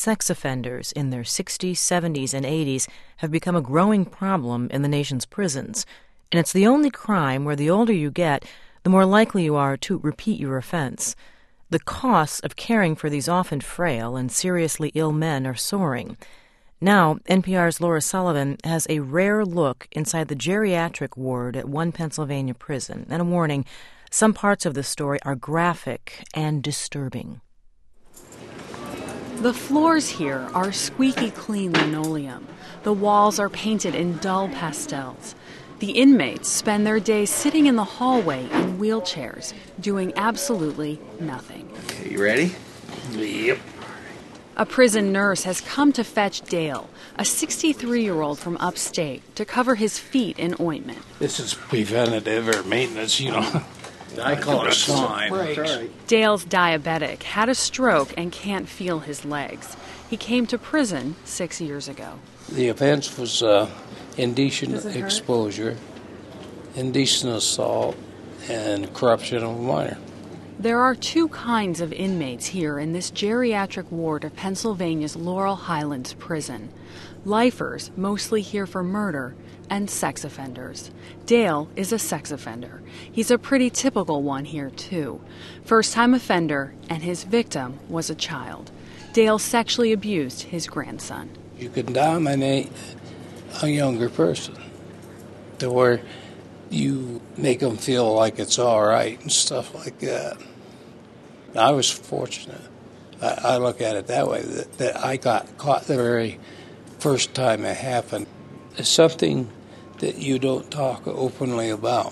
sex offenders in their 60s, 70s, and 80s have become a growing problem in the nation's prisons. And it's the only crime where the older you get, the more likely you are to repeat your offense. The costs of caring for these often frail and seriously ill men are soaring. Now, NPR's Laura Sullivan has a rare look inside the geriatric ward at one Pennsylvania prison. And a warning, some parts of the story are graphic and disturbing. The floors here are squeaky clean linoleum. The walls are painted in dull pastels. The inmates spend their days sitting in the hallway in wheelchairs, doing absolutely nothing. Okay, you ready? Yep. A prison nurse has come to fetch Dale, a 63-year-old from upstate, to cover his feet in ointment. This is preventative or maintenance, I call it slime. Right. Dale's diabetic, had a stroke, and can't feel his legs. He came to prison 6 years ago. The offense was indecent exposure, indecent assault, and corruption of a minor. There are two kinds of inmates here in this geriatric ward of Pennsylvania's Laurel Highlands prison. Lifers, mostly here for murder, and sex offenders. Dale is a sex offender. He's a pretty typical one here, too. First-time offender, and his victim was a child. Dale sexually abused his grandson. You can dominate a younger person to where you make them feel like it's all right and stuff like that. I was fortunate. I look at it that way, that I got caught the very first time it happened. It's something that you don't talk openly about.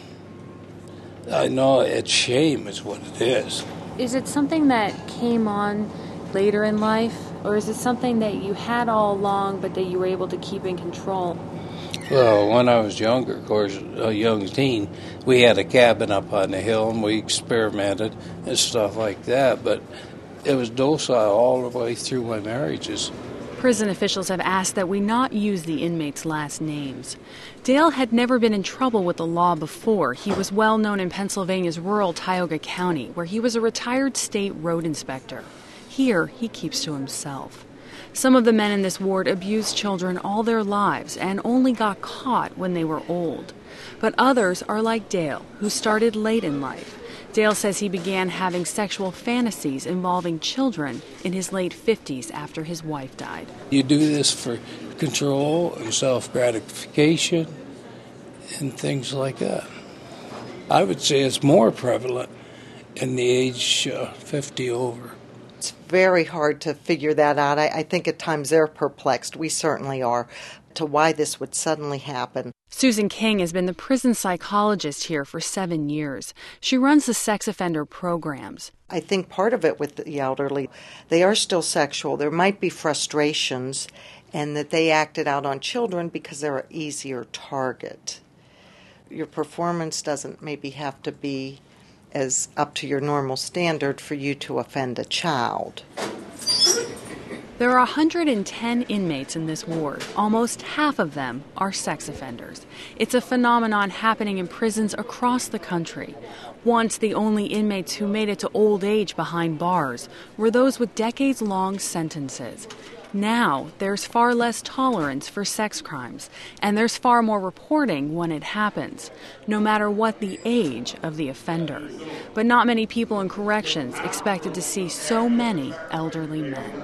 I know it's shame is what it is. Is it something that came on later in life, or is it something that you had all along but that you were able to keep in control? Well, when I was younger, of course, a young teen, we had a cabin up on the hill and we experimented and stuff like that, but it was docile all the way through my marriages. Prison officials have asked that we not use the inmates' last names. Dale had never been in trouble with the law before. He was well known in Pennsylvania's rural Tioga County, where he was a retired state road inspector. Here, he keeps to himself. Some of the men in this ward abused children all their lives and only got caught when they were old. But others are like Dale, who started late in life. Dale says he began having sexual fantasies involving children in his late 50s after his wife died. You do this for control and self-gratification and things like that. I would say it's more prevalent in the age 50 over. It's very hard to figure that out. I think at times they're perplexed. We certainly are, to why this would suddenly happen. Susan King has been the prison psychologist here for 7 years. She runs the sex offender programs. I think part of it with the elderly, they are still sexual. There might be frustrations, and that they acted out on children because they're an easier target. Your performance doesn't maybe have to be as up to your normal standard for you to offend a child. There are 110 inmates in this ward. Almost half of them are sex offenders. It's a phenomenon happening in prisons across the country. Once, the only inmates who made it to old age behind bars were those with decades-long sentences. Now, there's far less tolerance for sex crimes, and there's far more reporting when it happens, no matter what the age of the offender. But not many people in corrections expected to see so many elderly men.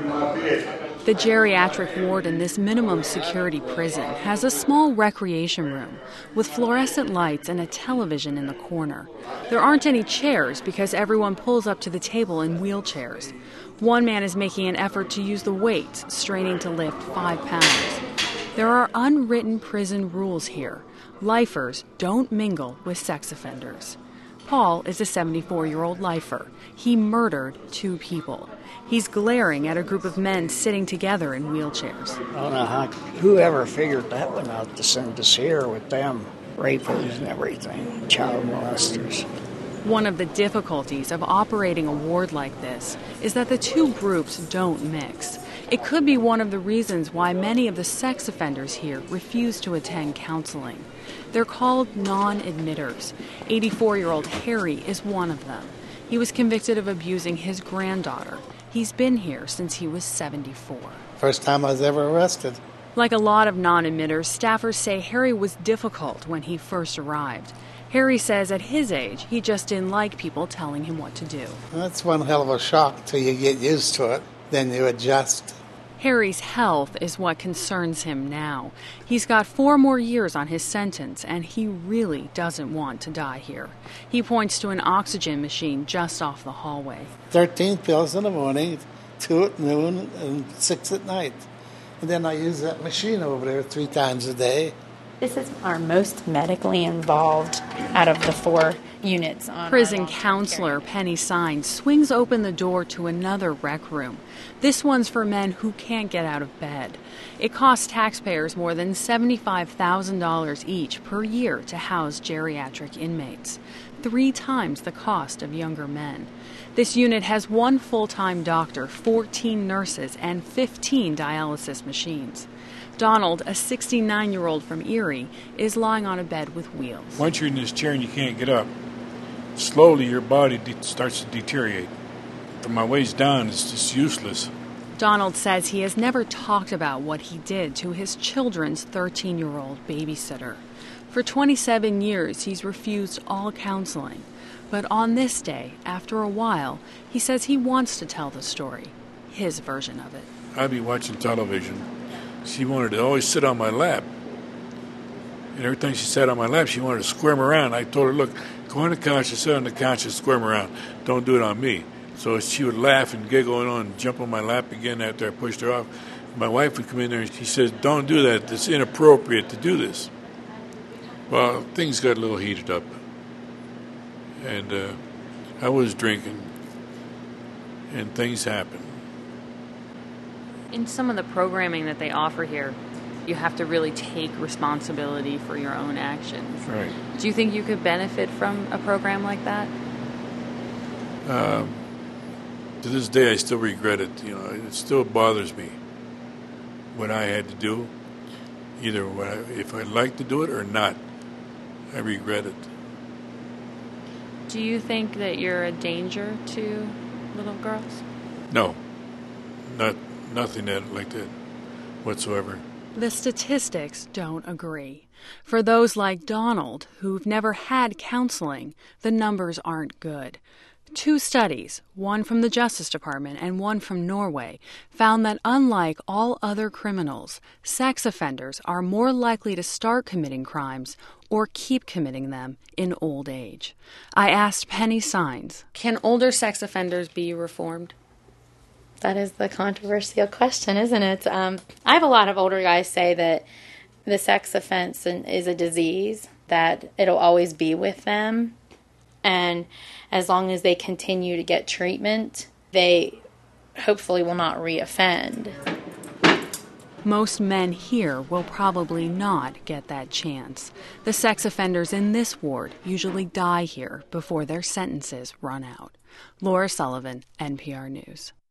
The geriatric ward in this minimum security prison has a small recreation room with fluorescent lights and a television in the corner. There aren't any chairs because everyone pulls up to the table in wheelchairs. One man is making an effort to use the weights, straining to lift 5 pounds. There are unwritten prison rules here. Lifers don't mingle with sex offenders. Paul is a 74-year-old lifer. He murdered 2 people. He's glaring at a group of men sitting together in wheelchairs. I don't know whoever figured that one out to send us here with them, rapers and everything, child molesters. One of the difficulties of operating a ward like this is that the two groups don't mix. It could be one of the reasons why many of the sex offenders here refuse to attend counseling. They're called non-admitters. 84-year-old Harry is one of them. He was convicted of abusing his granddaughter. He He's been here since he was 74. First time I was ever arrested. Like a lot of non-admitters, staffers say Harry was difficult when he first arrived. Harry says at his age, he just didn't like people telling him what to do. That's one hell of a shock till you get used to it. Then you adjust. Harry's health is what concerns him now. He's got 4 more years on his sentence, and he really doesn't want to die here. He points to an oxygen machine just off the hallway. 13 pills in the morning, 2 at noon, and 6 at night. And then I use that machine over there 3 times a day. This is our most medically involved out of the 4 units. Prison counselor Penny Signs swings open the door to another rec room. This one's for men who can't get out of bed. It costs taxpayers more than $75,000 each per year to house geriatric inmates, 3 times the cost of younger men. This unit has 1 full-time doctor, 14 nurses, and 15 dialysis machines. Donald, a 69-year-old from Erie, is lying on a bed with wheels. Once you're in this chair and you can't get up, slowly your body starts to deteriorate. From my waist down, it's just useless. Donald says he has never talked about what he did to his children's 13-year-old babysitter. For 27 years, he's refused all counseling. But on this day, after a while, he says he wants to tell the story, his version of it. I'd be watching television. She wanted to always sit on my lap. And every time she sat on my lap, she wanted to squirm around. I told her, look, go on the couch and sit on the couch and squirm around. Don't do it on me. So she would laugh and giggle and jump on my lap again after I pushed her off. My wife would come in there and she says, don't do that. It's inappropriate to do this. Well, things got a little heated up. And I was drinking. And things happened. In some of the programming that they offer here, you have to really take responsibility for your own actions. Right. Do you think you could benefit from a program like that? To this day, I still regret it. You know, it still bothers me what I had to do. Either if I'd like to do it or not, I regret it. Do you think that you're a danger to little girls? No, nothing like that whatsoever. The statistics don't agree. For those like Donald, who've never had counseling, the numbers aren't good. 2 studies, one from the Justice Department and one from Norway, found that unlike all other criminals, sex offenders are more likely to start committing crimes or keep committing them in old age. I asked Penny Signs, can older sex offenders be reformed? That is the controversial question, isn't it? I have a lot of older guys say that the sex offense is a disease, that it'll always be with them. And as long as they continue to get treatment, they hopefully will not reoffend. Most men here will probably not get that chance. The sex offenders in this ward usually die here before their sentences run out. Laura Sullivan, NPR News.